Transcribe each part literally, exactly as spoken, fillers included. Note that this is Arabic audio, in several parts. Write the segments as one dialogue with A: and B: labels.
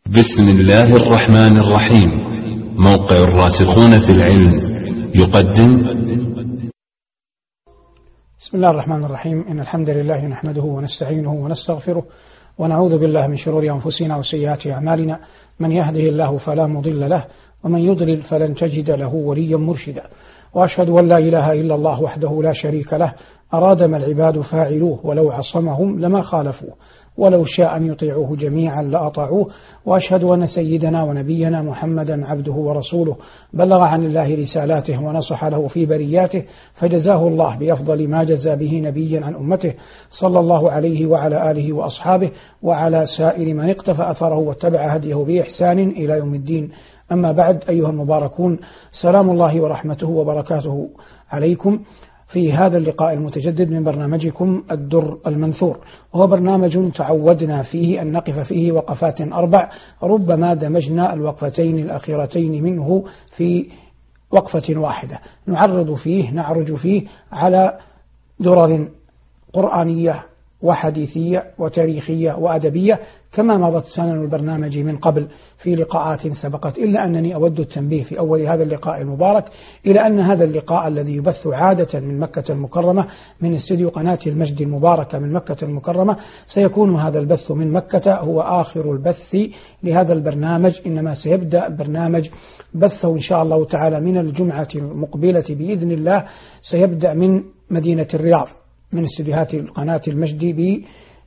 A: بسم الله الرحمن الرحيم. موقع الراسخون في العلم يقدم.
B: بسم الله الرحمن الرحيم. إن الحمد لله نحمده ونستعينه ونستغفره ونعوذ بالله من شرور أنفسنا وسيئات أعمالنا. من يهده الله فلا مضل له ومن يضلل فلن تجد له وليا مرشدا. وأشهد أن لا إله إلا الله وحده لا شريك له أراد ما العباد فاعلوه ولو عصمهم لما خالفوه ولو شاء أن يطيعوه جميعا لأطاعوه. وأشهد أن سيدنا ونبينا محمدا عبده ورسوله بلغ عن الله رسالاته ونصح له في برياته، فجزاه الله بأفضل ما جزى به نبيا عن أمته، صلى الله عليه وعلى آله وأصحابه وعلى سائر من اقتفى أثره واتبع هديه بإحسان إلى يوم الدين. أما بعد، أيها المباركون، سلام الله ورحمته وبركاته عليكم في هذا اللقاء المتجدد من برنامجكم الدر المنثور، وهو برنامج تعودنا فيه أن نقف فيه وقفات أربع، ربما دمجنا الوقفتين الأخيرتين منه في وقفة واحدة، نعرض فيه نعرج فيه على درر قرآنية وحديثية وتاريخية وأدبية كما مضت سنن البرنامج من قبل في لقاءات سبقت، إلا أنني أود التنبيه في أول هذا اللقاء المبارك إلى أن هذا اللقاء الذي يبث عادة من مكة المكرمة من استديو قناة المجد المباركة من مكة المكرمة، سيكون هذا البث من مكة هو آخر البث لهذا البرنامج، إنما سيبدأ البرنامج بثه إن شاء الله تعالى من الجمعة المقبلة بإذن الله، سيبدأ من مدينة الرياض من استديوهات قناة المجد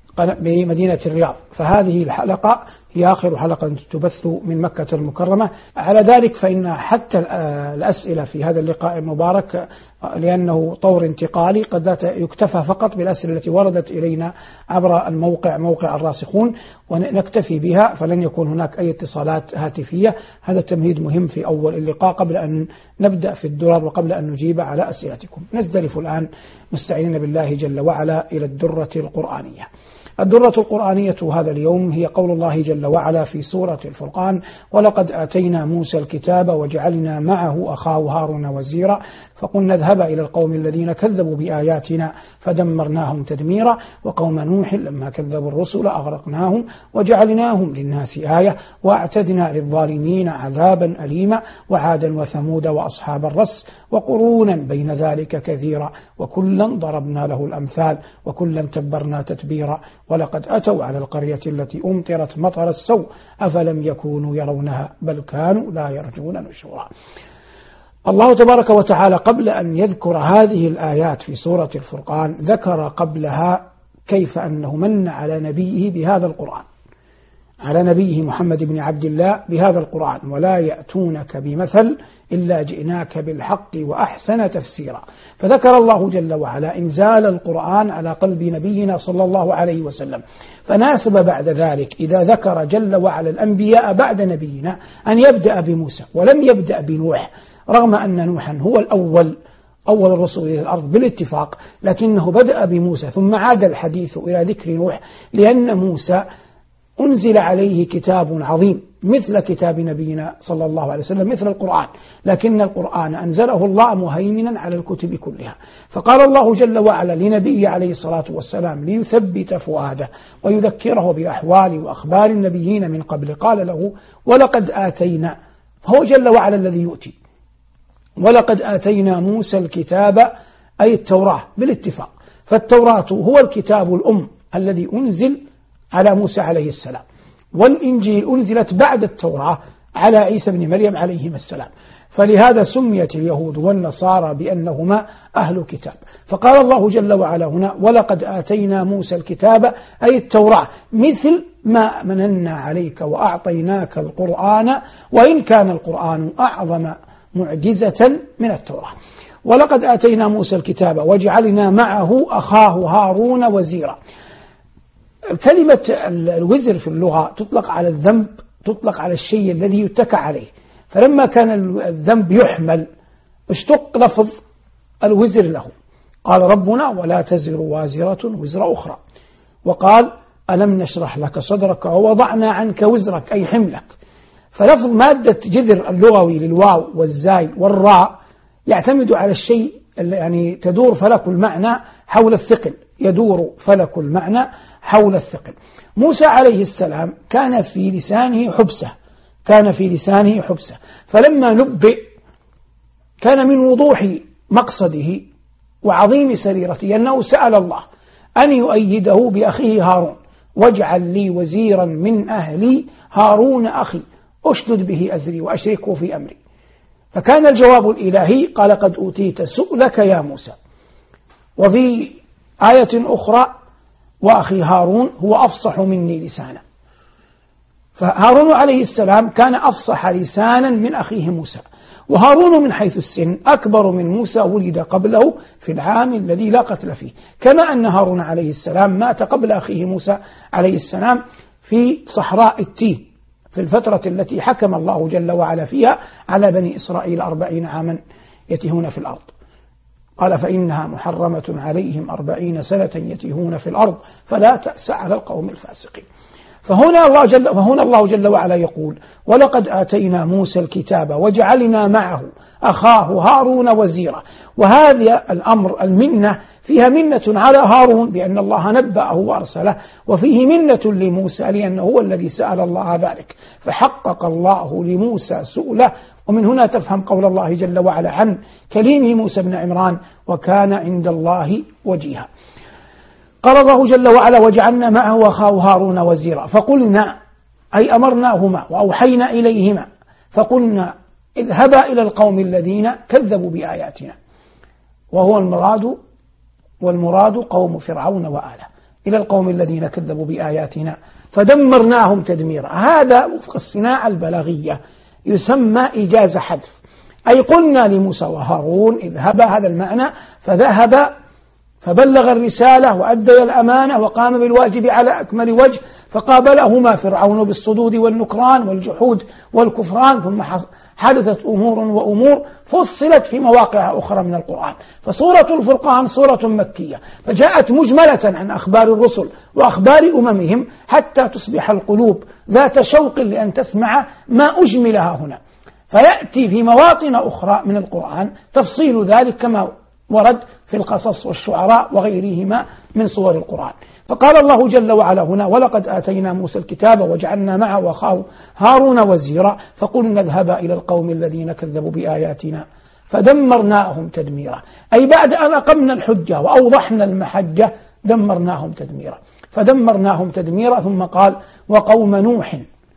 B: بمدينة الرياض. فهذه الحلقة هي آخر حلقة تبث من مكة المكرمة. على ذلك فإن حتى الأسئلة في هذا اللقاء المبارك، لأنه طور انتقالي، قد لا يكتفى فقط بالأسئلة التي وردت إلينا عبر الموقع موقع الراسخون ونكتفي بها، فلن يكون هناك أي اتصالات هاتفية. هذا التمهيد مهم في أول اللقاء قبل أن نبدأ في الدرر وقبل أن نجيب على أسئلتكم. نزدلف الآن مستعينين بالله جل وعلا إلى الدرة القرآنية. الدرة القرآنية هذا اليوم هي قول الله جل وعلا في سورة الفرقان: ولقد آتينا موسى الكتاب وجعلنا معه أخاه هارون وزيرا فقلنا اذهبا إلى القوم الذين كذبوا بآياتنا فدمرناهم تدميرا وقوم نوح لما كذبوا الرسل أغرقناهم وجعلناهم للناس آية وأعتدنا للظالمين عذابا أليما وعادا وثمود وأصحاب الرس وقرونا بين ذلك كثيرا وكلا ضربنا له الأمثال وكلا تبرنا تتبيرا ولقد أتوا على القرية التي أمطرت مطر السوء أفلم يكونوا يرونها بل كانوا لا يرجون نشورا. الله تبارك وتعالى قبل أن يذكر هذه الآيات في سورة الفرقان ذكر قبلها كيف أنه من على نبيه بهذا القرآن، على نبيه محمد بن عبد الله بهذا القرآن: ولا يأتونك بمثل إلا جئناك بالحق وأحسن تفسيرا. فذكر الله جل وعلا إنزال القرآن على قلب نبينا صلى الله عليه وسلم، فناسب بعد ذلك إذا ذكر جل وعلا الأنبياء بعد نبينا أن يبدأ بموسى ولم يبدأ بنوح، رغم أن نوحا هو الأول أول الرسل إلى الأرض بالاتفاق، لكنه بدأ بموسى ثم عاد الحديث إلى ذكر نوح، لأن موسى أنزل عليه كتاب عظيم مثل كتاب نبينا صلى الله عليه وسلم، مثل القرآن، لكن القرآن أنزله الله مهيمنا على الكتب كلها. فقال الله جل وعلا لنبيه عليه الصلاة والسلام ليثبت فؤاده ويذكره بأحوال وأخبار النبيين من قبل، قال له: ولقد آتينا، فهو جل وعلا الذي يؤتي، ولقد آتينا موسى الكتاب أي التوراة بالاتفاق، فالتوراة هو الكتاب الأم الذي أنزل على موسى عليه السلام، والإنجيل أنزلت بعد التوراة على عيسى بن مريم عليهما السلام، فلهذا سميت اليهود والنصارى بأنهما أهل كتاب. فقال الله جل وعلا هنا: ولقد آتينا موسى الكتاب أي التوراة مثل ما مننا عليك وأعطيناك القرآن وإن كان القرآن أعظم معجزة من التوراة. ولقد آتينا موسى الكتاب وجعلنا معه أخاه هارون وزيرا. كلمة الوزر في اللغة تطلق على الذنب، تطلق على الشيء الذي يتكى عليه، فلما كان الذنب يحمل اشتق لفظ الوزر له. قال ربنا: ولا تزر وازرة وزر أخرى، وقال: ألم نشرح لك صدرك ووضعنا عنك وزرك أي حملك. فلفظ مادة جذر اللغوي للواو والزاي والراء يعتمد على الشيء يعني تدور فلك المعنى حول الثقل، يدور فلك المعنى حول الثقل. موسى عليه السلام كان في لسانه حبسة كان في لسانه حبسة فلما نبئ كان من وضوح مقصده وعظيم سريرته أنه سأل الله أن يؤيده بأخيه هارون، واجعل لي وزيرا من أهلي هارون أخي أشدد به أزري وأشركه في أمري. فكان الجواب الإلهي قال قد أوتيت سؤلك يا موسى. وفي آية أخرى وأخي هارون هو أفصح مني لسانا. فهارون عليه السلام كان أفصح لسانا من أخيه موسى، وهارون من حيث السن أكبر من موسى، ولد قبله في العام الذي لا قتل فيه، كما أن هارون عليه السلام مات قبل أخيه موسى عليه السلام في صحراء التين في الفترة التي حكم الله جل وعلا فيها على بني إسرائيل أربعين عاما يتيهون في الأرض. قال فإنها محرمة عليهم أربعين سنة يتيهون في الأرض فلا تأس على القوم الفاسقين. فهنا الله جل, فهنا الله جل وعلا يقول ولقد آتينا موسى الكتاب وجعلنا معه أخاه هارون وزيرا. وهذا الأمر المنة فيها منة على هارون بأن الله نبأه وأرسله، وفيه منة لموسى لأنه هو الذي سأل الله ذلك فحقق الله لموسى سؤله. ومن هنا تفهم قول الله جل وعلا عن كليمه موسى بن عمران وكان عند الله وجيها. قال الله جل وعلا وجعلنا معه أخاه هارون وزيرا فقلنا أي أمرناهما وأوحينا إليهما فقلنا اذهبا إلى القوم الذين كذبوا بآياتنا، وهو المراد والمراد قوم فرعون وآله، إلى القوم الذين كذبوا بآياتنا فدمرناهم تدميرا. هذا وفق الصناعة البلاغية يسمى إجازة حذف، أي قلنا لموسى وهارون اذهبا، هذا المعنى، فذهب فبلغ الرسالة وأدى الأمانة وقام بالواجب على أكمل وجه، فقابلهما فرعون بالصدود والنكران والجحود والكفران، ثم حدثت أمور وأمور فصلت في مواقع أخرى من القرآن. فسورة الفرقان سورة مكية فجاءت مجملة عن أخبار الرسل وأخبار أممهم حتى تصبح القلوب ذات شوق لأن تسمع ما أجملها هنا، فيأتي في مواطن أخرى من القرآن تفصيل ذلك كما ورد في القصص والشعراء وغيرهما من صور القرآن. فقال الله جل وعلا هنا ولقد آتينا موسى الكتاب وجعلنا معه أخاه هارون وزيرا فقلنا اذهبا إلى القوم الذين كذبوا بآياتنا فدمرناهم تدميرا، أي بعد أن أقمنا الحجة وأوضحنا المحجة دمرناهم تدميرا. فدمرناهم تدميرا ثم قال وقوم نوح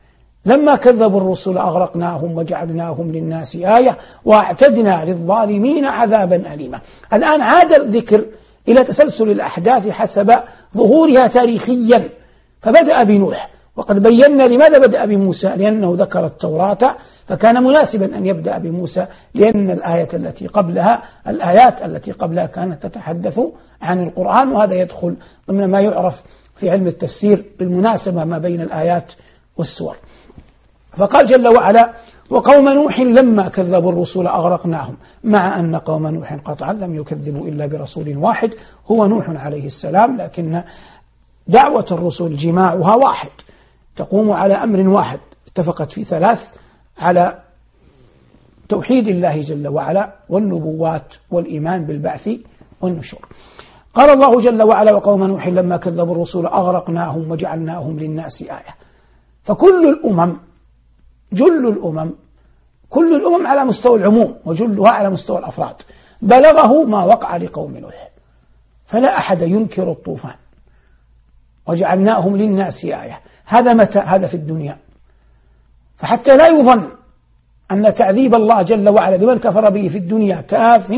B: لما كذبوا الرسل أغرقناهم وجعلناهم للناس آية واعتدنا للظالمين عذابا أليما. الآن عاد الذكر إلى تسلسل الأحداث حسب ظهورها تاريخيا، فبدأ بنوح، وقد بينا لماذا بدأ بموسى، لأنه ذكر التوراة فكان مناسبا أن يبدأ بموسى، لأن الآية التي قبلها الآيات التي قبلها كانت تتحدث عن القرآن، وهذا يدخل ضمن ما يعرف في علم التفسير بالمناسبة ما بين الآيات والسور. فقال جل وعلا وقوم نوح لما كذبوا الرسل أغرقناهم، مع أن قوم نوح قطعا لم يكذبوا إلا برسول واحد هو نوح عليه السلام، لكن دعوة الرسل جماعها واحد تقوم على أمر واحد اتفقت في ثلاث على توحيد الله جل وعلا والنبوات والإيمان بالبعث والنشور. قال الله جل وعلا وقوم نوح لما كذبوا الرسل أغرقناهم وجعلناهم للناس آية. فكل الأمم جل الأمم كل الأمم على مستوى العموم وجلها على مستوى الأفراد بلغه ما وقع لقوم نوح، فلا أحد ينكر الطوفان وجعلناهم للناس آية. هذا متى؟ هذا في الدنيا. فحتى لا يظن أن تعذيب الله جل وعلا لمن كفر به في الدنيا كاف،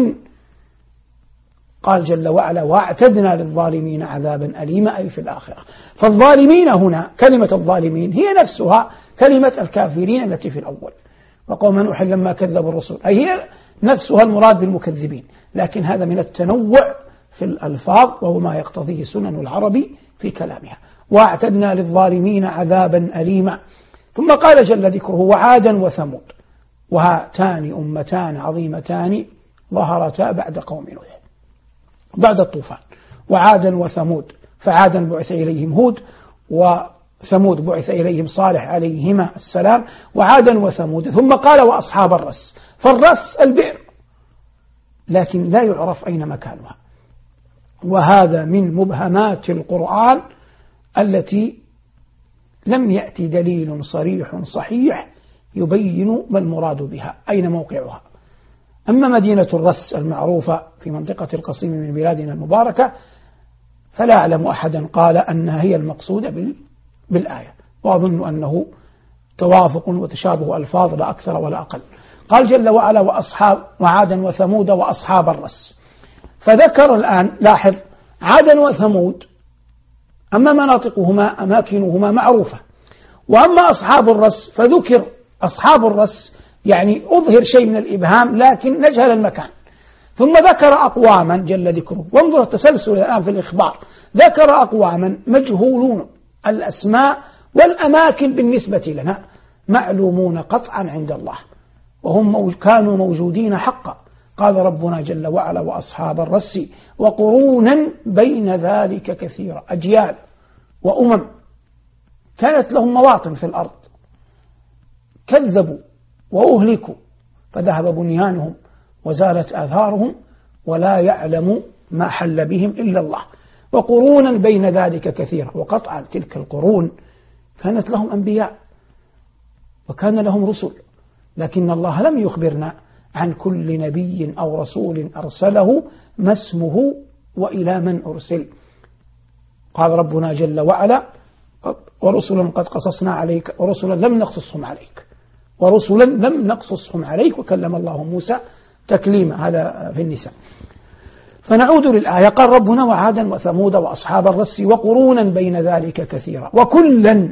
B: قال جل وعلا واعتدنا للظالمين عذابا أليما، أي في الآخرة. فالظالمين هنا كلمة الظالمين هي نفسها كلمة الكافرين التي في الأول، وقوم نوح لما كذبوا الرسل أي هي نفسها المراد بالمكذبين، لكن هذا من التنوع في الألفاظ وهو ما يقتضيه سنن العرب في كلامها. واعتدنا للظالمين عذابا أليما. ثم قال جل ذكره وعادا وثمود وهاتان أمتان عظيمتان ظهرتا بعد قوم نوح بعد الطوفان. وعادا وثمود، فعادا بعث إليهم هود وثمود بعث إليهم صالح عليهما السلام، وعادا وثمود. ثم قال وأصحاب الرس، فالرس البئر لكن لا يعرف أين مكانها، وهذا من مبهمات القرآن التي لم يأتي دليل صريح صحيح يبين ما المراد بها، أين موقعها. أما مدينة الرس المعروفة في منطقة القصيم من بلادنا المباركة فلا أعلم أحدا قال أنها هي المقصودة بالآية، وأظن أنه توافق وتشابه ألفاظ لا أكثر ولا أقل. قال جل وعلا وأصحاب وعادا وثمود وأصحاب الرس، فذكر الآن لاحظ عادا وثمود أما مناطقهما أماكنهما معروفة، وأما أصحاب الرس فذكر أصحاب الرس يعني أظهر شيء من الإبهام لكن نجهل المكان، ثم ذكر أقواما جل ذكره. وانظر التسلسل الآن في الإخبار، ذكر أقواما مجهولون الأسماء والأماكن بالنسبة لنا معلومون قطعا عند الله وهم كانوا موجودين حقا. قال ربنا جل وعلا وأصحاب الرس وقرونا بين ذلك كثيرا، أجيال وأمم كانت لهم مواطن في الأرض كذبوا وأهلكوا فذهب بنيانهم وزالت آثارهم ولا يعلم ما حل بهم إلا الله. وقرونا بين ذلك كثيرا، وقطعا تلك القرون كانت لهم أنبياء وكان لهم رسل، لكن الله لم يخبرنا عن كل نبي أو رسول أرسله ما اسمه وإلى من أرسل. قال ربنا جل وعلا ورسلا قد قصصنا عليك ورسلا لم نقصصهم عليك ورسلا لم نقصصهم عليك وكلم الله موسى تكليما، هذا في النساء. فنعود للآية، قال ربنا وعادا وثمود وأصحاب الرس وقرونا بين ذلك كثيرا، وكلا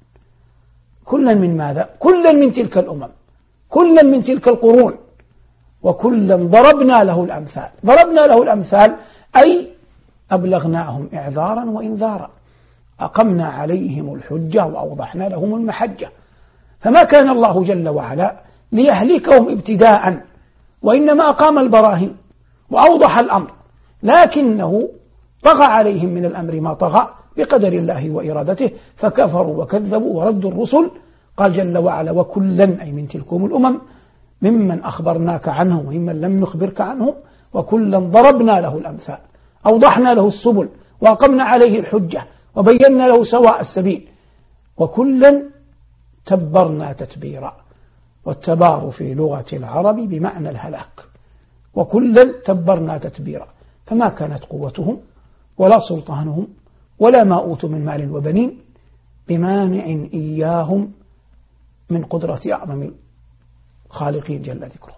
B: كلا من ماذا؟ كلا من تلك الأمم، كلا من تلك القرون، وكلا ضربنا له الأمثال. ضربنا له الأمثال أي أبلغناهم إعذارا وإنذارا، أقمنا عليهم الحجة وأوضحنا لهم المحجة. فما كان الله جل وعلا ليهلكهم ابتداء، وإنما أقام البراهين وأوضح الأمر، لكنه طغى عليهم من الأمر ما طغى بقدر الله وإرادته، فكفروا وكذبوا وردوا الرسل. قال جل وعلا وكلا أي من تلكم الأمم ممن أخبرناك عنهم وممن لم نخبرك عنهم، وكلا ضربنا له الأمثال، أوضحنا له السبل وأقمنا عليه الحجة وبينا له سواء السبيل، وكلا تبرنا تتبيرا. والتبار في لغة العرب بمعنى الهلاك، وكلا تبرنا تتبيرا. فما كانت قوتهم ولا سلطانهم ولا ما أوتوا من مال وبنين بمانع إياهم من قدرة أعظم الخالقين جل ذكره.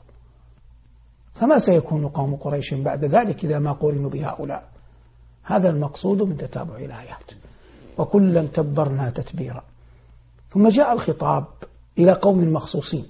B: فما سيكون قوم قريش بعد ذلك إذا ما قورنوا بهؤلاء؟ هذا المقصود من تتابع الآيات، وكلا تبرنا تتبيرا. ثم جاء الخطاب إلى قوم مخصوصين،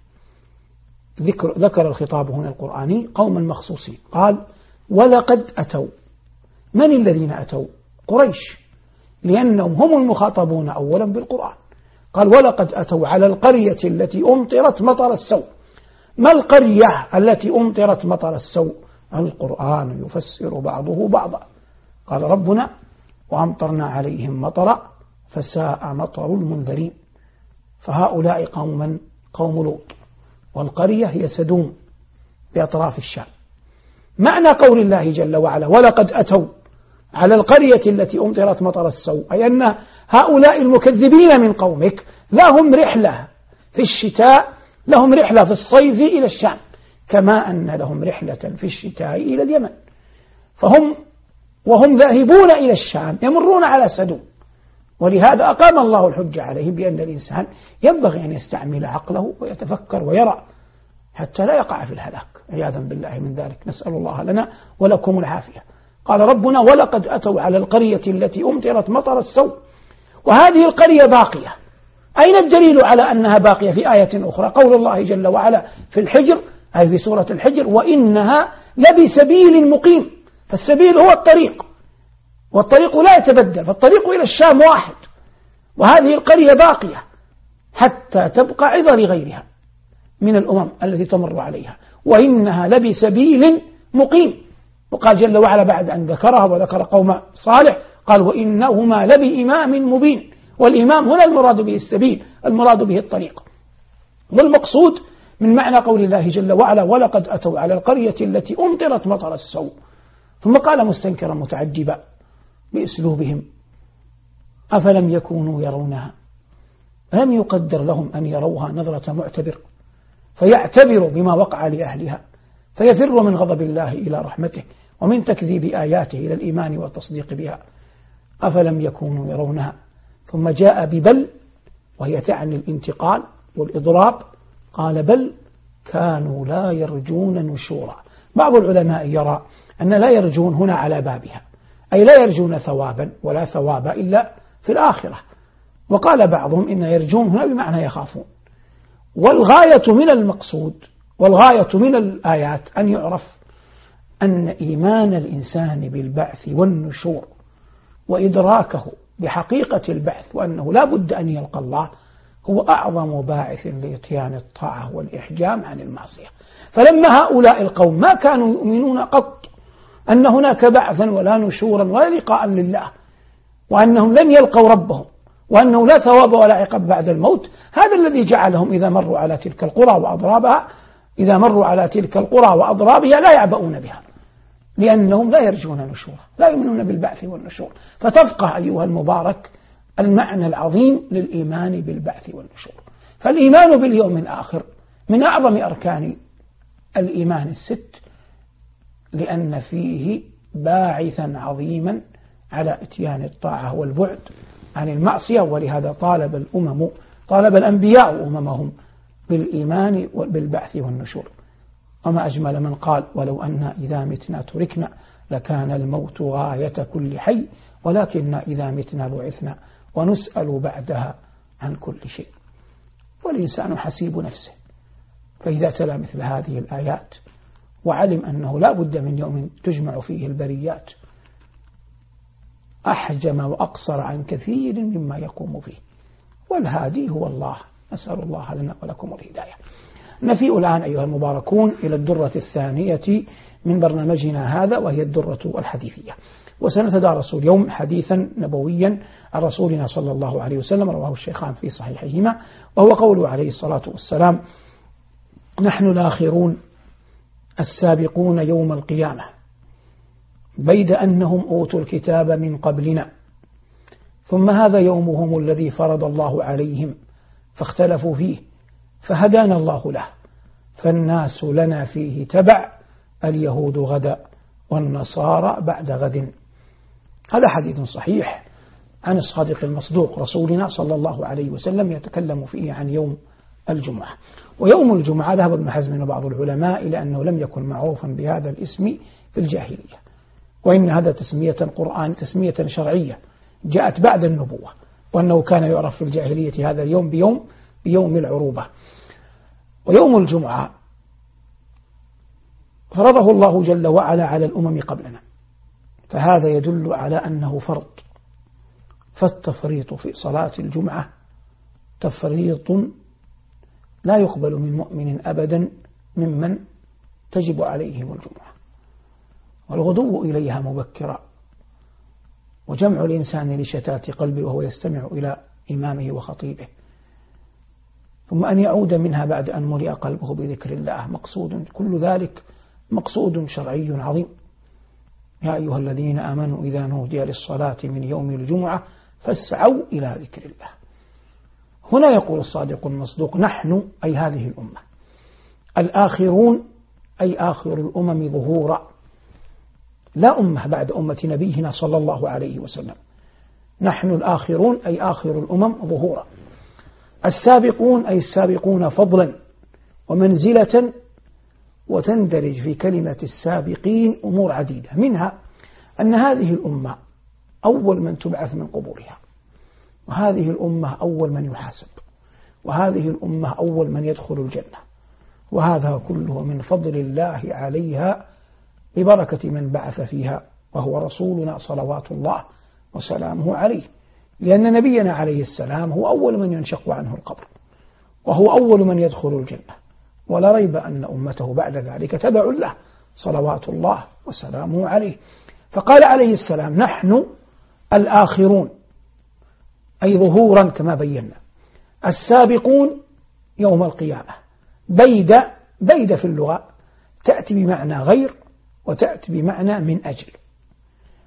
B: ذكر, ذكر الخطاب هنا القرآني قوما مخصوصين. قال ولقد أتوا. من الذين أتوا؟ قريش، لأنهم هم المخاطبون أولا بالقرآن. قال ولقد أتوا على القرية التي أمطرت مطر السوء. ما القرية التي أمطرت مطر السوء؟ القرآن يفسر بعضه بعضا. قال ربنا وأمطرنا عليهم مطرا فساء مطر المنذرين. فهؤلاء قوم من؟ قوم لوط، والقرية هي سدوم بأطراف الشام. معنى قول الله جل وعلا ولقد أتوا على القرية التي أمطرت مطر السوء، أي أن هؤلاء المكذبين من قومك لهم رحلة في الشتاء، لهم رحلة في الصيف إلى الشام، كما أن لهم رحلة في الشتاء إلى اليمن. فهم وهم ذاهبون إلى الشام يمرون على سدوم، ولهذا أقام الله الحجة عليهم بأن الإنسان ينبغي أن يستعمل عقله ويتفكر ويرى حتى لا يقع في الهلاك عياذا بالله من ذلك. نسأل الله لنا ولكم العافية. قال ربنا ولقد أتوا على القرية التي أمطرت مطر السوء. وهذه القرية باقية. أين الدليل على أنها باقية؟ في آية أخرى قول الله جل وعلا في الحجر، أي في سورة الحجر وإنها لبسبيل مقيم. فالسبيل هو الطريق، والطريق لا يتبدل، فالطريق إلى الشام واحد، وهذه القرية باقية حتى تبقى عظة لغيرها من الأمم التي تمر عليها، وإنها لبسبيل مقيم. وقال جل وعلا بعد أن ذكرها وذكر قوم صالح قال وإنهما لبإمام مبين. والإمام هنا المراد به السبيل، المراد به الطريق. والمقصود من معنى قول الله جل وعلا ولقد أتوا على القرية التي أمطرت مطر السوء. ثم قال مستنكرا متعجبا بأسلوبهم: أفلم يكونوا يرونها؟ لم يقدر لهم أن يروها نظرة معتبر فيعتبروا بما وقع لأهلها، فيفر من غضب الله إلى رحمته ومن تكذيب آياته إلى الإيمان والتصديق بها. أفلم يكونوا يرونها، ثم جاء ببل وهي تعني الانتقال والإضراب، قال: بل كانوا لا يرجون نشورا. بعض العلماء يرى أن لا يرجون هنا على بابها، أي لا يرجون ثوابا ولا ثواب إلا في الآخرة. وقال بعضهم إن يرجون هنا بمعنى يخافون. والغاية من المقصود والغاية من الآيات أن يعرف أن إيمان الإنسان بالبعث والنشور وإدراكه بحقيقة البعث وأنه لا بد أن يلقى الله هو أعظم باعث لإتيان الطاعة والإحجام عن المعصية. فلما هؤلاء القوم ما كانوا يؤمنون قط أن هناك بعثا ولا نشورا ولا لقاء لله، وأنهم لن يلقوا ربهم، وأنه لا ثواب ولا عقاب بعد الموت، هذا الذي جعلهم إذا مروا على تلك القرى وأضرابها إذا مروا على تلك القرى وأضرابها لا يعبؤون بها، لأنهم لا يرجون نشورا، لا يؤمنون بالبعث والنشور. فتفقه أيها المبارك المعنى العظيم للإيمان بالبعث والنشور. فالإيمان باليوم الآخر من أعظم أركان الإيمان الست، لأن فيه باعثا عظيما على إتيان الطاعة والبعد عن المعصية. ولهذا طالب الأمم طالب الأنبياء أممهم بالإيمان بالبعث والنشور. وما أجمل من قال: ولو أن إذا متنا تركنا لكان الموت غاية كل حي، ولكن إذا متنا بعثنا ونسأل بعدها عن كل شيء. والإنسان حسيب نفسه، فإذا تلا مثل هذه الآيات وعلم أنه لا بد من يوم تجمع فيه البريات أحجم وأقصر عن كثير مما يقوم فيه. والهادي هو الله، نسأل الله لنا ولكم الهداية. نفيء الآن أيها المباركون إلى الدرة الثانية من برنامجنا هذا، وهي الدرة الحديثية. وسنتدارس اليوم حديثا نبويا عن رسولنا صلى الله عليه وسلم رواه الشيخان في صحيحهما، وهو قوله عليه الصلاة والسلام: نحن الآخرون السابقون يوم القيامة بيد أنهم أوتوا الكتاب من قبلنا، ثم هذا يومهم الذي فرض الله عليهم فاختلفوا فيه فهدانا الله له، فالناس لنا فيه تبع، اليهود غدا والنصارى بعد غد. هذا حديث صحيح عن الصادق المصدوق رسولنا صلى الله عليه وسلم يتكلم فيه عن يوم الجمعة. ويوم الجمعة ذهب ابن حزم وبعض العلماء إلى أنه لم يكن معروفا بهذا الاسم في الجاهلية، وإن هذا تسمية قرآن تسمية شرعية جاءت بعد النبوة، وأنه كان يعرف في الجاهلية هذا اليوم بيوم بيوم العروبة. ويوم الجمعة فرضه الله جل وعلا على الأمم قبلنا، فهذا يدل على أنه فرض. فالتفريط في صلاة الجمعة تفريط لا يقبل من مؤمن أبدا ممن تجب عليهم الجمعة، والغدو إليها مبكرا، وجمع الإنسان لشتات قلبه وهو يستمع إلى إمامه وخطيبه، ثم أن يعود منها بعد أن ملئ قلبه بذكر الله، مقصود كل ذلك مقصود شرعي عظيم. يا أيها الذين آمنوا إذا نودي للصلاة من يوم الجمعة فاسعوا إلى ذكر الله. هنا يقول الصادق المصدوق: نحن أي هذه الأمة، الآخرون أي آخر الأمم ظهورا، لا أمة بعد أمة نبينا صلى الله عليه وسلم. نحن الآخرون أي آخر الأمم ظهورا. السابقون أي السابقون فضلا ومنزلة. وتندرج في كلمة السابقين أمور عديدة، منها أن هذه الأمة أول من تبعث من قبورها، وهذه الأمة أول من يحاسب، وهذه الأمة أول من يدخل الجنة، وهذا كله من فضل الله عليها ببركة من بعث فيها وهو رسولنا صلوات الله وسلامه عليه، لأن نبينا عليه السلام هو أول من ينشق عنه القبر، وهو أول من يدخل الجنة، ولا ريب أن أمته بعد ذلك تبع له صلوات الله وسلامه عليه. فقال عليه السلام: نحن الآخرون أي ظهورا كما بينا، السابقون يوم القيامة. بيد بيد في اللغة تأتي بمعنى غير وتأتي بمعنى من أجل.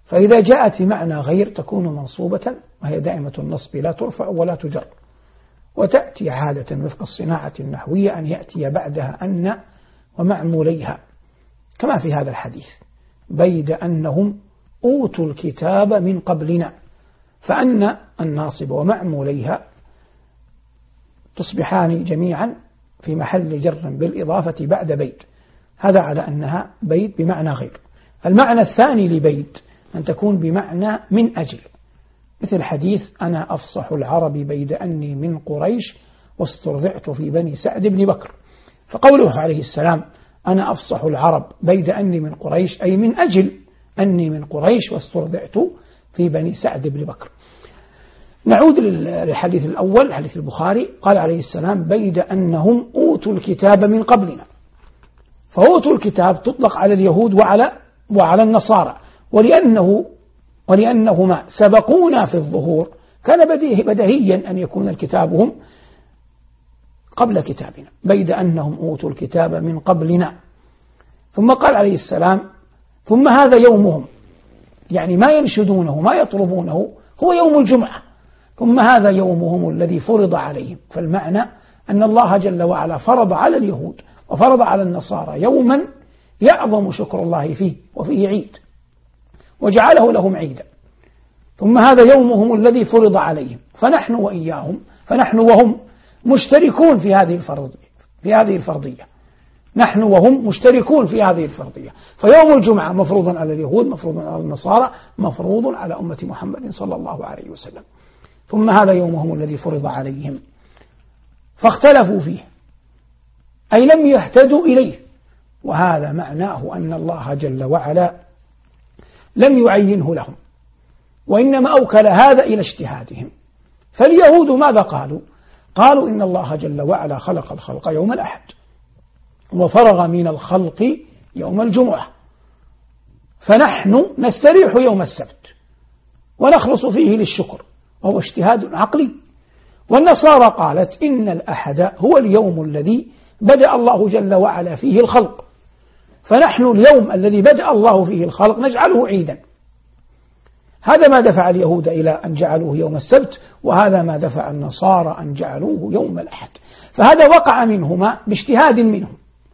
B: فإذا جاءت بمعنى غير تكون منصوبة، وهي دائمة النصب لا ترفع ولا تجر. وتأتي عادة وفق الصناعة النحوية أن يأتي بعدها أن ومعموليها، كما في هذا الحديث: بيد أنهم أوتوا الكتاب من قبلنا، فأن الناصب ومعموليها تصبحان جميعا في محل جر بالإضافة بعد بيد، هذا على أنها بيد بمعنى غير. المعنى الثاني لبيد أن تكون بمعنى من أجل، مثل حديث: أنا أفصح العرب بيد أني من قريش واسترضعت في بني سعد بن بكر. فقوله عليه السلام: أنا أفصح العرب بيد أني من قريش، أي من أجل أني من قريش واسترضعت في بني سعد بن بكر. نعود للحديث الأول، حديث البخاري، قال عليه السلام: بيد أنهم أوتوا الكتاب من قبلنا. فأوتوا الكتاب تطلق على اليهود وعلى وعلى النصارى، ولأنه ولأنهما سبقونا في الظهور كان بديهيا أن يكون كتابهم قبل كتابنا. بيد أنهم أوتوا الكتاب من قبلنا. ثم قال عليه السلام: ثم هذا يومهم، يعني ما ينشدونه ما يطلبونه هو يوم الجمعة، ثم هذا يومهم الذي فرض عليهم. فالمعنى أن الله جل وعلا فرض على اليهود وفرض على النصارى يوما يعظم شكر الله فيه وفيه عيد، وجعله لهم عيدا. ثم هذا يومهم الذي فرض عليهم، فنحن وإياهم فنحن وهم مشتركون في هذه الفرضية في هذه الفرضية نحن وهم مشتركون في هذه الفرضية. فيوم الجمعة مفروض على اليهود، مفروض على النصارى، مفروض على أمة محمد صلى الله عليه وسلم. ثم هذا يومهم الذي فرض عليهم فاختلفوا فيه، أي لم يهتدوا إليه. وهذا معناه أن الله جل وعلا لم يعينه لهم، وإنما أوكل هذا إلى اجتهادهم. فاليهود ماذا قالوا؟ قالوا إن الله جل وعلا خلق الخلق يوم الأحد وفرغ من الخلق يوم الجمعة، فنحن نستريح يوم السبت ونخلص فيه للشكر، وهو اجتهاد عقلي. والنصارى قالت إن الأحد هو اليوم الذي بدأ الله جل وعلا فيه الخلق، فنحن اليوم الذي بدأ الله فيه الخلق نجعله عيدا. هذا ما دفع اليهود إلى أن جعلوه يوم السبت، وهذا ما دفع النصارى أن جعلوه يوم الأحد. فهذا وقع منهما باجتهاد منهم.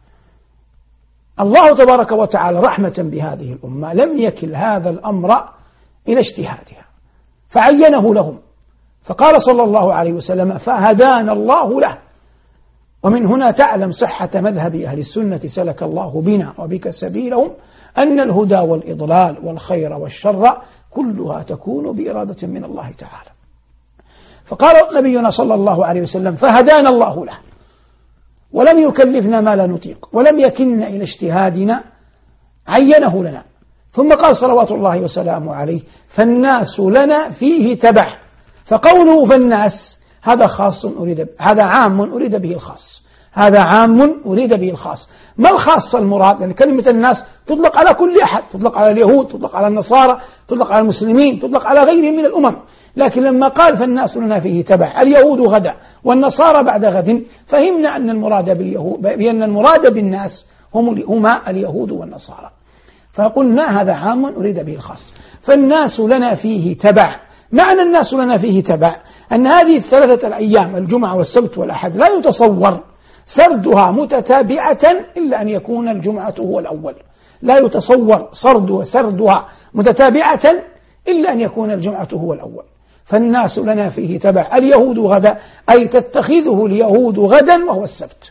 B: الله تبارك وتعالى رحمة بهذه الأمة لم يكل هذا الأمر إلى اجتهادها، فعينه لهم. فقال صلى الله عليه وسلم: فهدانا الله له. ومن هنا تعلم صحة مذهب أهل السنة سلك الله بنا وبك سبيلهم، أن الهدى والإضلال والخير والشر كلها تكون بإرادة من الله تعالى. فقال نبينا صلى الله عليه وسلم: فهدانا الله له، ولم يكلفنا ما لا نطيق، ولم يكن إلى اجتهادنا، عينه لنا. ثم قال صلوات الله وسلامه عليه: فالناس لنا فيه تبع. فقوله فالناس هذا خاص أريد هذا عام أريد به الخاص هذا عام أريد به الخاص. ما الخاص المراد؟ يعني كلمة الناس تطلق على كل أحد، تطلق على اليهود، تطلق على النصارى، تطلق على المسلمين، تطلق على غيرهم من الأمم. لكن لما قال فالناس لنا فيه تبع، اليهود غدا والنصارى بعد غد، فهمنا أن المراد باليهود بأن المراد بالناس هم هما اليهود والنصارى. فقلنا هذا عام أريد به الخاص. فالناس لنا فيه تبع. معنى الناس لنا فيه تبع أن هذه الثلاثة الأيام الجمعة والسبت والأحد لا يتصور سردها متتابعة إلا أن يكون الجمعة هو الأول، لا يتصور سرد سردها متتابعة إلا أن يكون الجمعة هو الأول. فالناس لنا فيه تبع، اليهود غدا أي تتخذه اليهود غدا وهو السبت،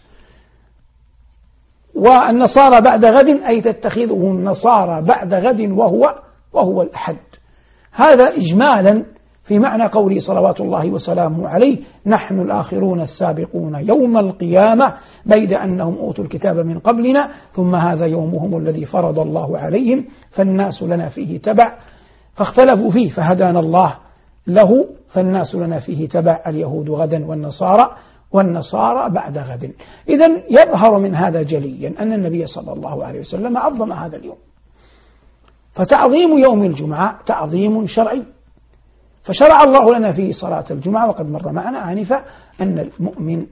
B: والنصارى بعد غد أي تتخذه النصارى بعد غد وهو وهو الأحد. هذا إجمالا في معنى قوله صلوات الله وسلامه عليه: نحن الآخرون السابقون يوم القيامة بيد أنهم أوتوا الكتاب من قبلنا، ثم هذا يومهم الذي فرض الله عليهم، فالناس لنا فيه تبع. فاختلفوا فيه فهدانا الله له، فالناس لنا فيه تبع، اليهود غدا والنصارى والنصارى بعد غد. إذن يظهر من هذا جليا أن النبي صلى الله عليه وسلم عظم هذا اليوم. فتعظيم يوم الجمعة تعظيم شرعي، فشرع الله لنا فيه صلاة الجمعة. وقد مر معنا آنفا أن المؤمن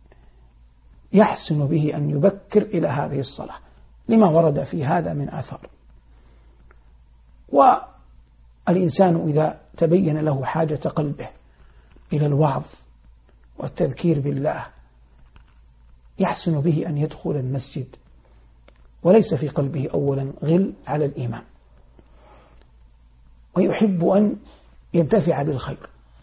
B: يحسن به أن يبكر إلى هذه الصلاة لما ورد في هذا من آثار. الإنسان إذا تبين له حاجة قلبه إلى الوعظ والتذكير بالله يحسن به أن يدخل المسجد وليس في قلبه أولا غل على الإيمان، ويحب أن ينتفع بالخير،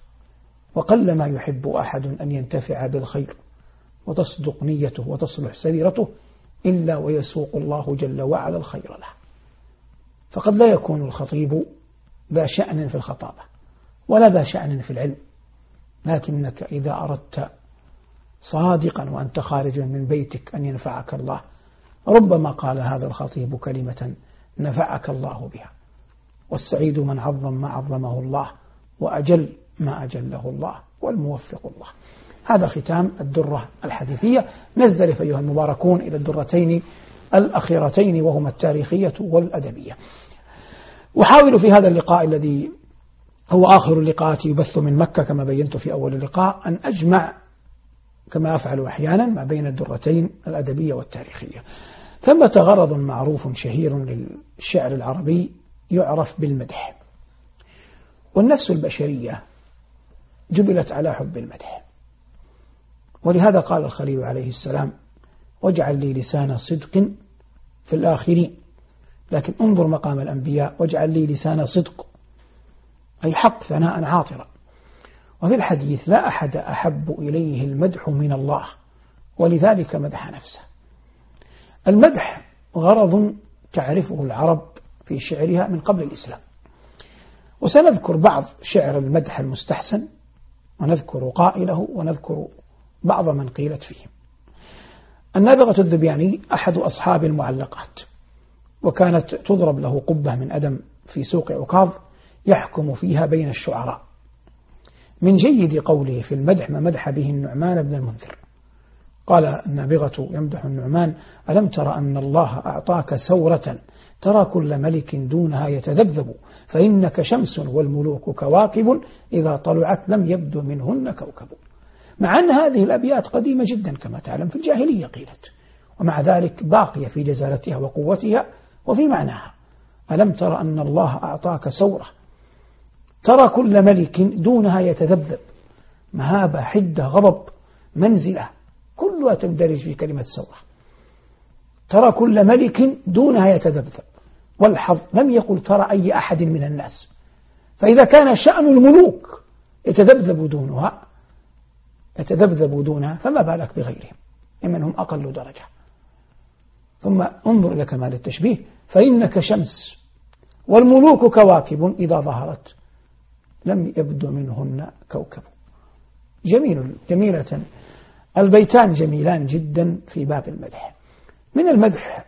B: وقلما يحب أحد أن ينتفع بالخير وتصدق نيته وتصلح سريرته إلا ويسوق الله جل وعلا الخير له. فقد لا يكون الخطيب ذا شأن في الخطابة ولا ذا شأن في العلم، لكنك إذا أردت صادقا وأنت خارج من بيتك أن ينفعك الله، ربما قال هذا الخطيب كلمة نفعك الله بها، والسعيد من عظم ما عظمه الله، وأجل ما أجله الله، والموفق الله. هذا ختام الدرة الحديثية. نزدلف أيها المباركون إلى الدرتين الأخيرتين وهما التاريخية والأدبية. أحاول في هذا اللقاء الذي هو آخر اللقاءات يبث من مكة كما بينت في أول اللقاء أن أجمع كما أفعل أحيانا ما بين الدرتين الأدبية والتاريخية. ثمة غرض معروف شهير للشعر العربي يعرف بالمدح، والنفس البشرية جبلت على حب المدح، ولهذا قال الخليل عليه السلام واجعل لي لسان صدق في الآخرين. لكن انظر مقام الأنبياء واجعل لي لسان صدق، أي حق ثناء عاطرا. وفي الحديث لا أحد أحب إليه المدح من الله، ولذلك مدح نفسه. المدح غرض تعرفه العرب في شعرها من قبل الإسلام، وسنذكر بعض شعر المدح المستحسن ونذكر قائله ونذكر بعض من قيلت فيه. النابغة الذبياني أحد أصحاب المعلقات، وكانت تضرب له قبة من أدم في سوق عكاظ يحكم فيها بين الشعراء. من جيد قوله في المدح ما مدح به النعمان بن المنذر. قال النابغة يمدح النعمان ألم تر أن الله أعطاك سورة ترى كل ملك دونها يتذبذب فإنك شمس والملوك كواكب إذا طلعت لم يبدو منهن كوكب. مع أن هذه الأبيات قديمة جدا كما تعلم في الجاهلية قيلت، ومع ذلك باقية في جزالتها وقوتها وفي معناها. ألم تر أن الله أعطاك سورة ترى كل ملك دونها يتذبذب، مهابة حدة غضب منزلة كلها تندرج في كلمة سورة. ترى كل ملك دونها يتذبذب، والحظ لم يقل ترى أي أحد من الناس، فإذا كان شأن الملوك يتذبذب دونها يتذبذب دونها فما بالك بغيرهم منهم أقل درجة. ثم انظر إلى كمال التشبيه فإنك شمس والملوك كواكب إذا ظهرت لم يبدو منهن كوكب. جميل جميلة البيتان جميلان جدا في باب المدح. من المدح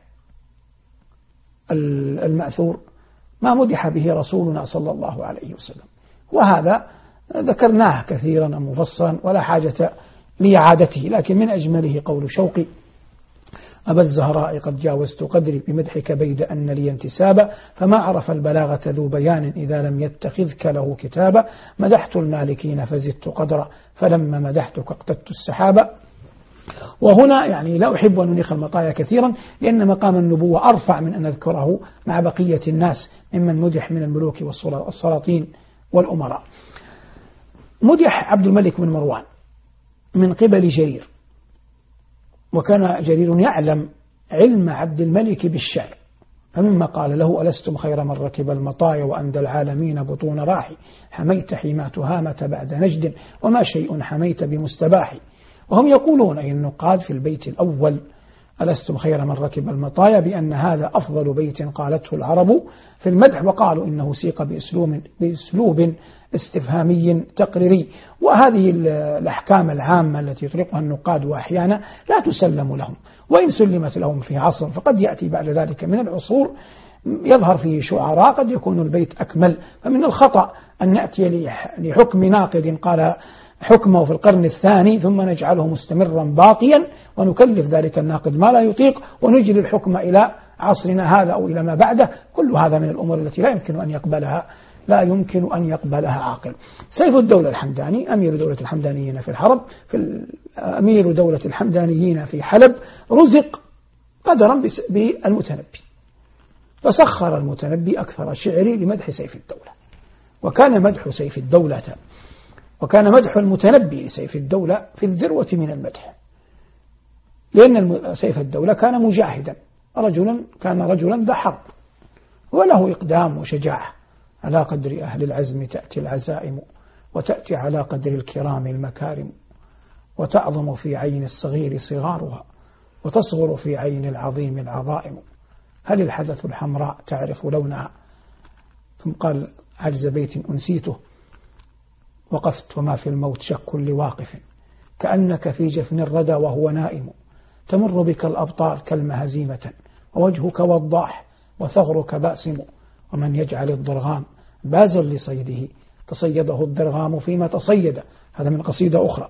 B: المأثور ما مدح به رسولنا صلى الله عليه وسلم، وهذا ذكرناه كثيرا مفصلا ولا حاجة لإعادته، لكن من أجمله قول شوقي أبا الزهراء قد جاوزت قدري بمدحك بيد أن لي انتسابا فما عرف البلاغة ذو بيان إذا لم يتخذك له كتابا مدحت المالكين فزدت قدرا فلما مدحتك اقتدت السحابة. وهنا يعني لا أحب أن أنيخ المطايا كثيرا لأن مقام النبوة أرفع من أن أذكره مع بقية الناس ممن مدح من الملوك والسلاطين والأمراء. مدح عبد الملك بن مروان من قبل جرير، وكان جرير يعلم علم عبد الملك بالشعر، فمما قال له ألستم خير من ركب المطايا وأندى العالمين بطون راحي حميت حما تهامة بعد نجد وما شيء حميت بمستباحي. وهم يقولون أي النقاد في البيت الأول ألستم خير من ركب المطايا بأن هذا أفضل بيت قالته العرب في المدح، وقالوا إنه سيق بأسلوب, بأسلوب استفهامي تقريري. وهذه الأحكام العامة التي يطلقها النقاد وأحيانا لا تسلم لهم، وإن سلمت لهم في عصر فقد يأتي بعد ذلك من العصور يظهر فيه شعراء قد يكون البيت أكمل. فمن الخطأ أن نأتي لحكم ناقد قال حكمه في القرن الثاني ثم نجعله مستمرا باقيا ونكلف ذلك الناقد ما لا يطيق ونجري الحكم إلى عصرنا هذا أو إلى ما بعده. كل هذا من الأمور التي لا يمكن أن يقبلها لا يمكن أن يقبلها عاقل. سيف الدولة الحمداني أمير دولة الحمدانيين في الحرب في أمير دولة الحمدانيين في حلب رزق قدرا بالمتنبي، فسخر المتنبي أكثر شعري لمدح سيف الدولة، وكان مدح سيف الدولة وكان مدح المتنبي لسيف الدولة في الذروة من المدح، لأن سيف الدولة كان مجاهدا، رجلا كان رجلا ذا حرب وله إقدام وشجاعة، على قدر أهل العزم تأتي العزائم، وتأتي على قدر الكرام المكارم، وتعظم في عين الصغير صغارها، وتصغر في عين العظيم العظائم. هل الحدث الحمراء تعرف لونها؟ ثم قال عجز بيت أنسيته وقفت وما في الموت شك لواقف، كأنك في جفن الردى وهو نائم، تمر بك الأبطال كالمهزيمة، ووجهك وضاح وثغرك باسم، ومن يجعل الضرغام بازا لصيده تصيده الضرغام فيما تصيد. هذا من قصيدة أخرى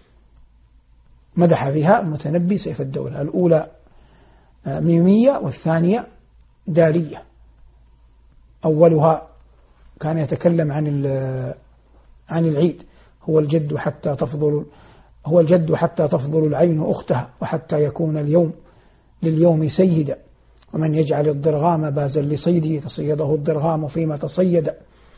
B: مدح فيها المتنبي سيف الدولة، الأولى ميمية والثانية دارية. أولها كان يتكلم عن عن العيد، هو الجد حتى تفضل هو الجد حتى تفضل العين أختها، وحتى يكون اليوم لليوم سيدا، ومن يجعل الضرغام بازا لصيده تصيده الضرغام فيما تصيد.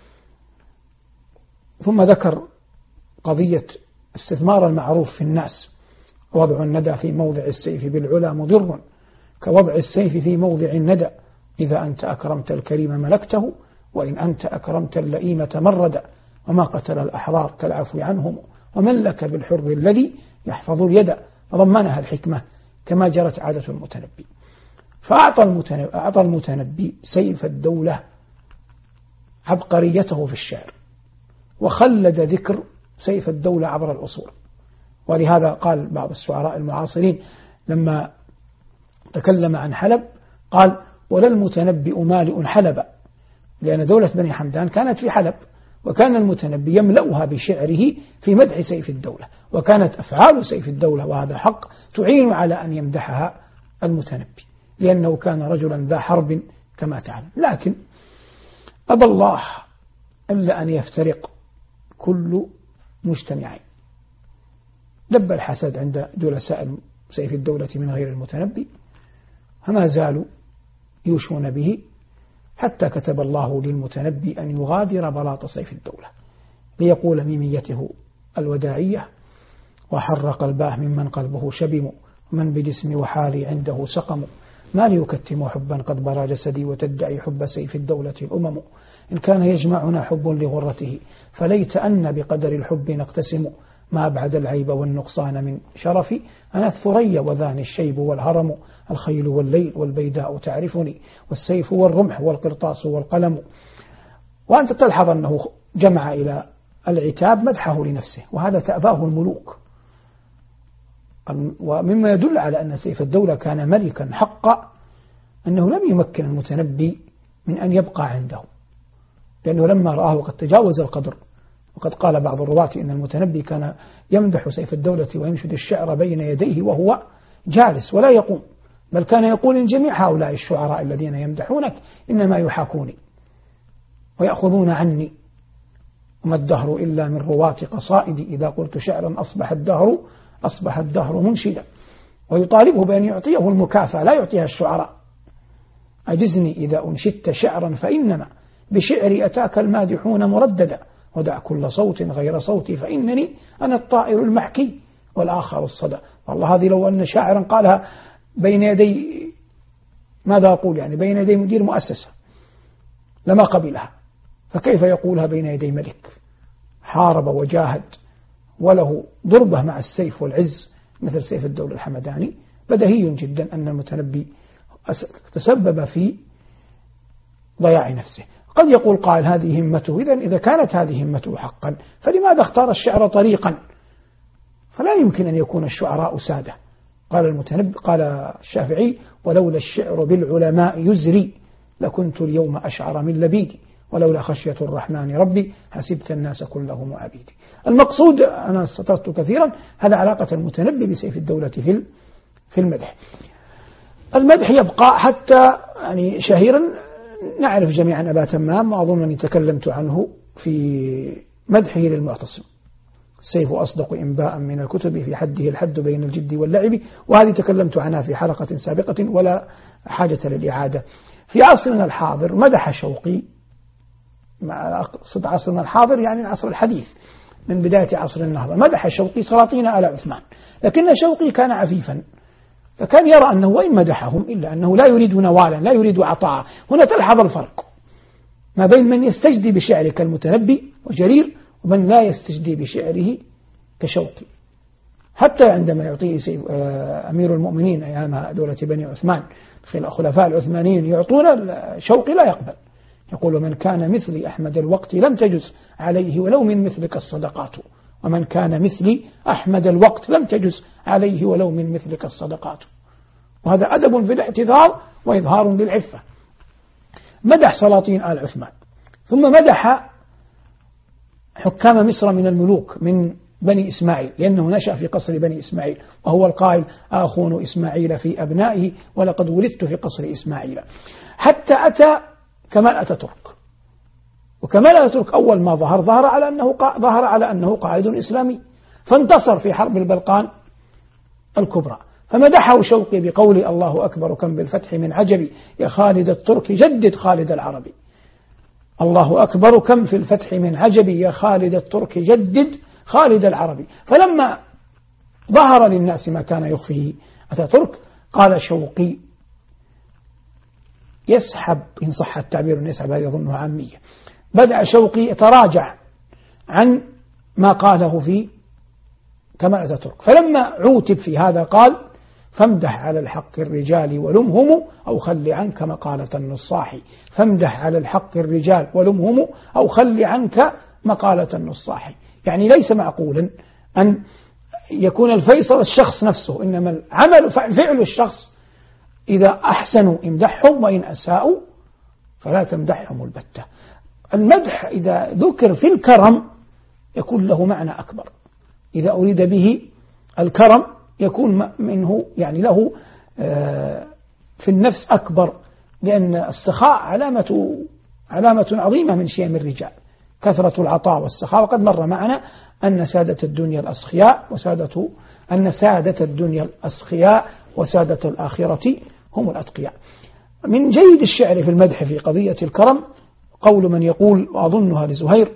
B: ثم ذكر قضية استثمار المعروف في الناس، وضع الندى في موضع السيف بالعلا مضر، كوضع السيف في موضع الندى، إذا أنت أكرمت الكريم ملكته، وإن أنت أكرمت اللئيم تمرد، وما قتل الأحرار كالعفو عنهم، ومن لك بالحر الذي يحفظ اليد. ضمنها الحكمة كما جرت عادة المتنبي، فأعطى المتنبي, أعطى المتنبي سيف الدولة عبقريته في الشعر، وخلد ذكر سيف الدولة عبر العصور. ولهذا قال بعض الشعراء المعاصرين لما تكلم عن حلب قال: ولا المتنبي مالئ حلب، لأن دولة بني حمدان كانت في حلب، وكان المتنبي يملأها بشعره في مدح سيف الدولة، وكانت أفعال سيف الدولة وهذا حق تعين على أن يمدحها المتنبي، لأنه كان رجلا ذا حرب كما تعلم. لكن أبى الله إلا أن يفترق كل مجتمعين، دب الحسد عند جلساء سيف الدولة من غير المتنبي، فما زالوا يوشون به، حتى كتب الله للمتنبي أن يغادر بلاط سيف الدولة ليقول ميميته الوداعية: وحر قلباه ممن قلبه شبم، ومن بجسمي وحالي عنده سقم، ما لي يكتم حبا قد برى جسدي، وتدعي حب سيف الدولة الأمم، إن كان يجمعنا حب لغرته، فليت أن بقدر الحب نقتسم، ما بعد العيب والنقصان من شرفي، أنا الثريا وذاني الشيب والهرم، الخيل والليل والبيداء تعرفني، والسيف والرمح والقرطاس والقلم. وأنت تلحظ أنه جمع إلى العتاب مدحه لنفسه، وهذا تأباه الملوك، ومما يدل على أن سيف الدولة كان ملكا حقا أنه لم يمكن المتنبي من أن يبقى عنده، لأنه لما رآه قد تجاوز القدر، وقد قال بعض الرواة إن المتنبي كان يمدح سيف الدولة وينشد الشعر بين يديه وهو جالس ولا يقوم، بل كان يقول إن جميع هؤلاء الشعراء الذين يمدحونك إنما يحاكوني ويأخذون عني، وما الدهر إلا من رواة قصائدي، إذا قلت شعرا أصبح الدهر أصبح الدهر منشدا، ويطالبه بأن يعطيه المكافأة لا يعطيها الشعراء. أجزني إذا أنشدت شعرا فإنما بشعري أتاك المادحون مرددا، ودع كل صوت غير صوتي فإنني أنا الطائر المحكي والآخر الصدى. والله هذه لو أن شاعرا قالها بين يدي، ماذا أقول يعني، بين يدي مدير مؤسسة لما قبلها، فكيف يقولها بين يدي ملك حارب وجاهد وله ضربة مع السيف والعز مثل سيف الدولة الحمداني؟ بديهي جدا أن المتنبي تسبب في ضياع نفسه. قد يقول قائل هذه همته، إذن إذا كانت هذه همته حقا فلماذا اختار الشعر طريقا؟ فلا يمكن أن يكون الشعراء سادة. قال المتنبي، قال الشافعي: ولولا الشعر بالعلماء يزري لكنت اليوم أشعر من لبيدي، ولولا خشية الرحمن ربي حسبت الناس كلهم عبيدي. المقصود أنا استطرت كثيرا هذا علاقة المتنبي بسيف الدولة في في المدح. المدح يبقى حتى يعني شهيرا، نعرف جميعا أبا تمام، وأظن أني تكلمت عنه في مدحه للمعتصم: السيف أصدق إنباء من الكتب، في حده الحد بين الجد واللعب، وهذه تكلمت عنها في حلقة سابقة ولا حاجة للإعادة. في عصرنا الحاضر مدح شوقي أقصد عصرنا الحاضر يعني العصر الحديث من بداية عصر النهضة. مدح شوقي سلاطين آل عثمان، لكن شوقي كان عفيفا، فكان يرى أنه وإن مدحهم إلا أنه لا يريد نوالا، لا يريد عطاء. هنا تلحظ الفرق ما بين من يستجدي بشعره كالمتنبي وجرير ومن لا يستجدي بشعره كشوقي. حتى عندما يعطيه أمير المؤمنين أيام دولة بني عثمان الخلفاء العثمانيين يعطون شوقي لا يقبل، يقول: من كان مثلي أحمد الوقت لم تجز عليه ولو من مثلك الصدقات، ومن كان مثلي أحمد الوقت لم تجز عليه ولو من مثلك الصدقات. وهذا أدب في الاعتذار وإظهار للعفة. مدح سلاطين آل عثمان، ثم مدح حكام مصر من الملوك من بني إسماعيل، لأنه نشأ في قصر بني إسماعيل، وهو القائل: آخون إسماعيل في أبنائه ولقد ولدت في قصر إسماعيل. حتى أتى كمال أتاتورك، وكمال أتاتورك أول ما ظهر ظهر على أنه ظهر على أنه قائد إسلامي، فانتصر في حرب البلقان الكبرى، فمدحه شوقي بقول: الله أكبر كم بالفتح من عجبي يا خالد الترك جدد خالد العربي. الله أكبر كم في الفتح من عجبي يا خالد الترك جدد خالد العربي. فلما ظهر للناس ما كان يخفيه أتاتورك قال شوقي يسحب، إن صح التعبير يسحب، هذا يظنه عامية، بدأ شوقي يتراجع عن ما قاله في كمال أتاتورك، فلما عوتب في هذا قال: فامدح على الحق الرجال ولمهم أو خل عنك مقالة النصاح. فامدح على الحق الرجال ولمهم أو خل عنك مقالة النصاح. يعني ليس معقولا أن يكون الفيصل الشخص نفسه، إنما العمل فعل الشخص. إذا أحسنوا امدحهم وإن أساءوا فلا تمدحهم البتة. المدح إذا ذكر في الكرم يكون له معنى أكبر، إذا أريد به الكرم يكون منه يعني له في النفس أكبر، لأن السخاء علامة علامة عظيمة من شيم الرجال، كثرة العطاء والسخاء. وقد مر معنا أن سادة الدنيا الأسخياء وسادة أن سادة الدنيا الأسخياء وسادة الآخرة هم الأتقياء. من جيد الشعر في المدح في قضية الكرم قول من يقول، وأظنها لزهير: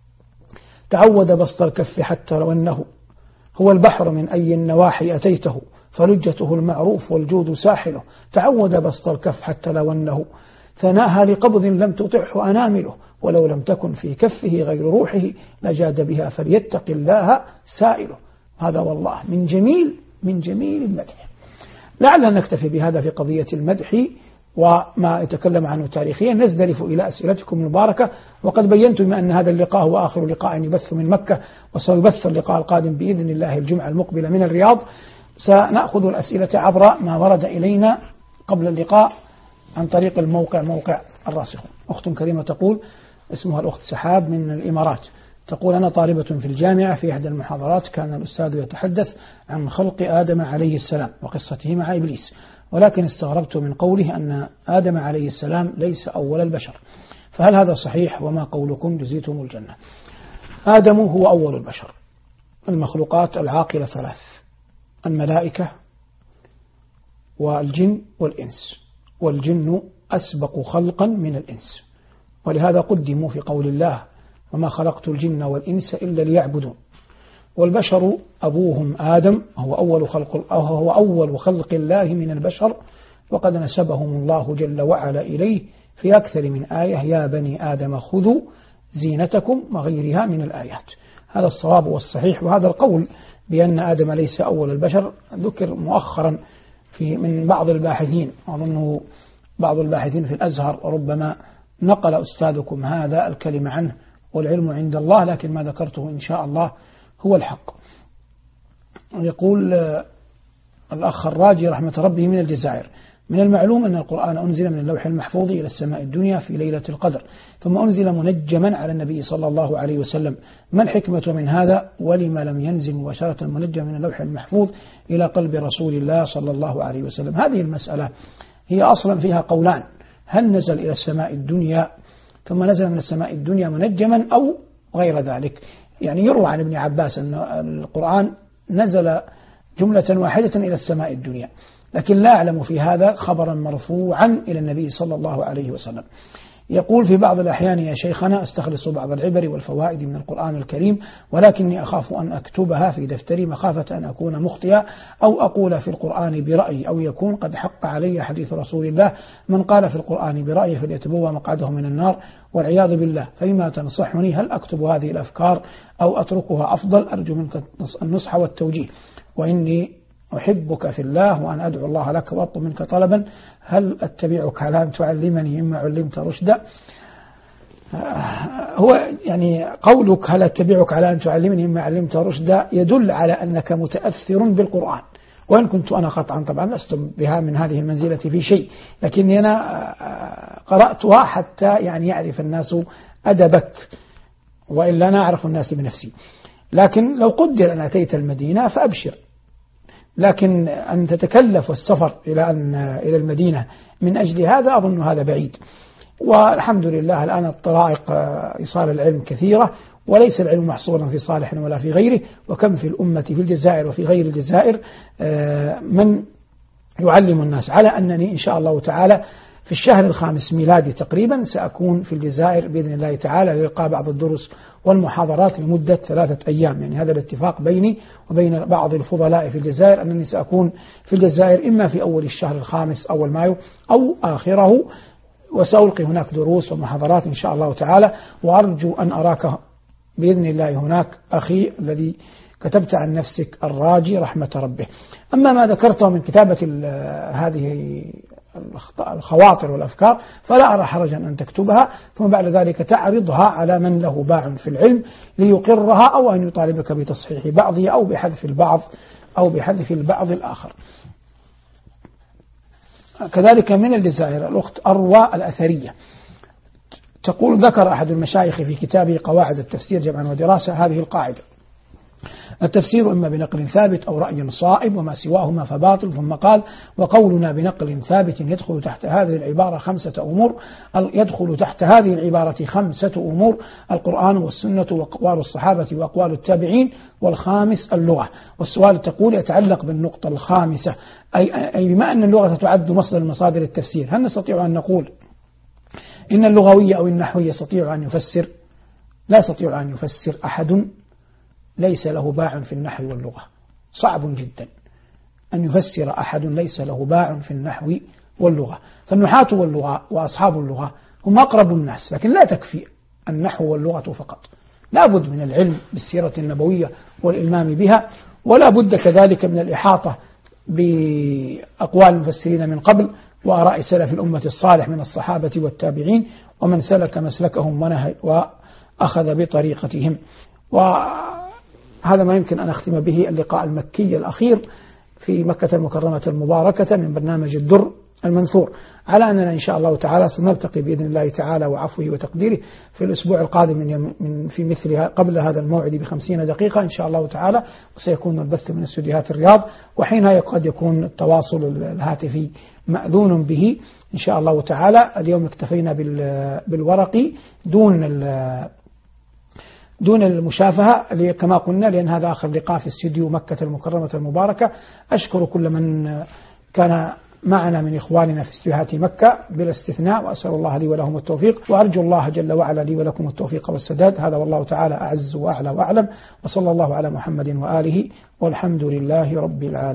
B: تعود بسط الكف حتى لو أنه هو البحر من أي النواحي أتيته فلجته المعروف والجود ساحله. تعود بسط الكف حتى لو أنه ثناها لقبض لم تطعه أنامله، ولو لم تكن في كفه غير روحه لجاد بها فليتق الله سائله. هذا والله من جميل من جميل المدح. لعلنا نكتفي بهذا في قضية المدح وما يتكلم عنه تاريخيا. نزدلف إلى أسئلتكم المباركة، وقد بينت بما أن هذا اللقاء هو آخر لقاء يبث من مكة، وسيبث اللقاء القادم بإذن الله الجمعة المقبلة من الرياض. سنأخذ الأسئلة عبر ما ورد إلينا قبل اللقاء عن طريق الموقع موقع الراسخون. أخت كريمة تقول، اسمها الأخت سحاب من الإمارات، تقول: أنا طالبة في الجامعة، في إحدى المحاضرات كان الأستاذ يتحدث عن خلق آدم عليه السلام وقصته مع إبليس، ولكن استغربت من قوله أن آدم عليه السلام ليس أول البشر، فهل هذا صحيح؟ وما قولكم جزيتم الجنة؟ آدم هو أول البشر. المخلوقات العاقلة ثلاث: الملائكة والجن والإنس، والجن أسبق خلقا من الإنس، ولهذا قدموا في قول الله: وما خلقت الجن والإنس إلا ليعبدون. والبشر أبوهم آدم هو أول خلق هو أول خلق الله من البشر، وقد نسبهم الله جل وعلا إليه في أكثر من آية: يا بني آدم خذوا زينتكم وغيرها من الآيات. هذا الصواب والصحيح. وهذا القول بأن آدم ليس أول البشر ذكر مؤخرا في من بعض الباحثين، أظنه بعض الباحثين في الأزهر، وربما نقل أستاذكم هذا الكلمة عنه، والعلم عند الله، لكن ما ذكرته إن شاء الله هو الحق. يقول الأخ الراجي رحمة ربه من الجزائر: من المعلوم أن القرآن أنزل من اللوح المحفوظ إلى السماء الدنيا في ليلة القدر، ثم أنزل منجما على النبي صلى الله عليه وسلم، ما الحكمة من هذا؟ ولما لم ينزل مباشرة منجما من اللوح المحفوظ إلى قلب رسول الله صلى الله عليه وسلم؟ هذه المسألة هي أصلا فيها قولان: هل نزل إلى السماء الدنيا ثم نزل من السماء الدنيا منجما أو غير ذلك؟ يعني يروى عن ابن عباس أن القرآن نزل جملة واحدة إلى السماء الدنيا، لكن لا أعلم في هذا خبرا مرفوعا إلى النبي صلى الله عليه وسلم. يقول في بعض الأحيان يا شيخنا أستخلص بعض العبر والفوائد من القرآن الكريم، ولكني أخاف أن أكتبها في دفتري مخافة أن أكون مخطئا أو أقول في القرآن برأيي، أو يكون قد حق علي حديث رسول الله من قال في القرآن برأيه فليتبوأ مقعده من النار والعياذ بالله. فيما تنصحني، هل أكتب هذه الأفكار أو أتركها أفضل؟ أرجو منك النصح والتوجيه، وإني أحبك في الله وأن أدعو الله لك وأطلب منك طلبا، هل أتبعك على أن تعلمني مما علمت رشدا؟ هو يعني قولك هل أتبعك على أن تعلمني مما علمت رشدا يدل على أنك متأثر بالقرآن، وإن كنت أنا قطعا طبعا لست بها من هذه المنزلة في شيء، لكني أنا قرأتها حتى يعني يعرف الناس أدبك، وإلا أنا أعرف الناس بنفسي. لكن لو قدر أن أتيت المدينة فأبشر، لكن أن تتكلف السفر إلى أن إلى المدينة من أجل هذا أظن هذا بعيد. والحمد لله الآن الطرائق إيصال العلم كثيرة، وليس العلم محصورا في صالح ولا في غيره، وكم في الأمة في الجزائر وفي غير الجزائر من يعلم الناس. على أنني إن شاء الله تعالى في الشهر الخامس ميلادي تقريبا سأكون في الجزائر بإذن الله تعالى لإلقاء بعض الدروس والمحاضرات لمدة ثلاثة أيام. يعني هذا الاتفاق بيني وبين بعض الفضلاء في الجزائر أنني سأكون في الجزائر إما في أول الشهر الخامس أول مايو أو آخره، وسألقي هناك دروس ومحاضرات إن شاء الله تعالى، وأرجو أن أراك بإذن الله هناك أخي الذي كتبت عن نفسك الراجي رحمة ربه. أما ما ذكرته من كتابة هذه الخواطر والأفكار فلا أرى حرجا أن تكتبها، ثم بعد ذلك تعرضها على من له باع في العلم ليقرها، أو أن يطالبك بتصحيح بعضها أو بحذف البعض أو بحذف البعض الآخر. كذلك من الجزائر الأخت أروى الأثرية تقول: ذكر أحد المشايخ في كتابه قواعد التفسير جمعا ودراسة هذه القاعدة: التفسير إما بنقل ثابت أو رأي صائب وما سواهما فباطل. ثم قال: وقولنا بنقل ثابت يدخل تحت هذه العبارة خمسة أمور يدخل تحت هذه العبارة خمسة أمور: القرآن والسنة وأقوال الصحابة وأقوال التابعين، والخامس اللغة. والسؤال تقول يتعلق بالنقطة الخامسة، أي, أي بما أن اللغة تعد مصدر مصادر التفسير، هل نستطيع أن نقول إن اللغوية أو النحوية يستطيع أن يفسر؟ لا يستطيع أن يفسر أحد ليس له باع في النحو واللغة. صعب جدا أن يفسر أحد ليس له باع في النحو واللغة. فالنحاة واللغة وأصحاب اللغة هم أقرب الناس، لكن لا تكفي النحو واللغة فقط، لا بد من العلم بالسيرة النبوية والإلمام بها، ولا بد كذلك من الإحاطة بأقوال المفسرين من قبل وآراء سلف الأمة الصالح من الصحابة والتابعين ومن سلك مسلكهم ونهج وأخذ بطريقتهم. وهذا ما يمكن أن أختم به اللقاء المكي الأخير في مكة المكرمة المباركة من برنامج الدر المنثور، على أننا إن شاء الله تعالى سنلتقي بإذن الله تعالى وعفوه وتقديره في الأسبوع القادم من من في مثلها قبل هذا الموعد بخمسين دقيقة إن شاء الله تعالى، وسيكون البث من استديوهات الرياض، وحينها قد يكون التواصل الهاتفي مأذون به إن شاء الله تعالى. اليوم اكتفينا بالورقي دون دون المشافهة كما قلنا، لأن هذا آخر لقاء في استديو مكة المكرمة المباركة. أشكر كل من كان معنا من إخواننا في استديوهات مكة بلا استثناء، وأسأل الله لي ولهم التوفيق، وأرجو الله جل وعلا لي ولكم التوفيق والسداد. هذا والله تعالى أعز وأعلى وأعلم، وصلى الله على محمد وآله، والحمد لله رب العالمين.